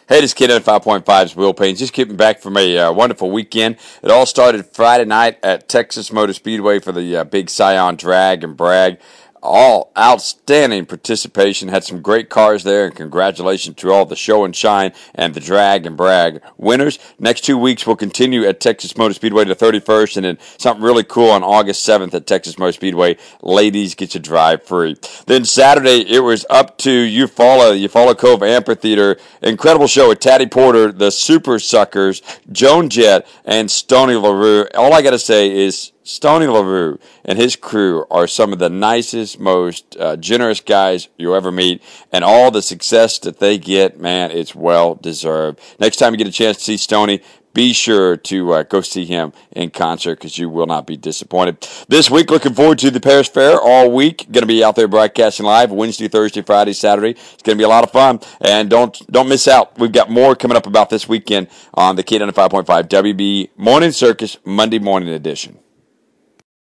Hey, this kid at 5.5's Will Payne. Just getting back from a wonderful weekend. It all started Friday night at Texas Motor Speedway for the big Scion Drag and Brag. All outstanding participation. Had some great cars there, and congratulations to all the show and shine and the drag and brag winners. Next 2 weeks we'll continue at Texas Motor Speedway to 31st, and then something really cool on August 7th at Texas Motor Speedway. Ladies get to drive free. Then Saturday it was up to Eufaula Cove Amphitheater. Incredible show with Taddy Porter, the Super Suckers, Joan Jett, and Stoney LaRue. All I got to say is Stoney LaRue and his crew are some of the nicest, most generous guys you'll ever meet, and all the success that they get, man, it's well deserved. Next time you get a chance to see Stoney, be sure to go see him in concert because you will not be disappointed. This week, looking forward to the Paris Fair all week. Going to be out there broadcasting live Wednesday, Thursday, Friday, Saturday. It's going to be a lot of fun, and don't miss out. We've got more coming up about this weekend on the K95.5 WB Morning Circus Monday Morning Edition.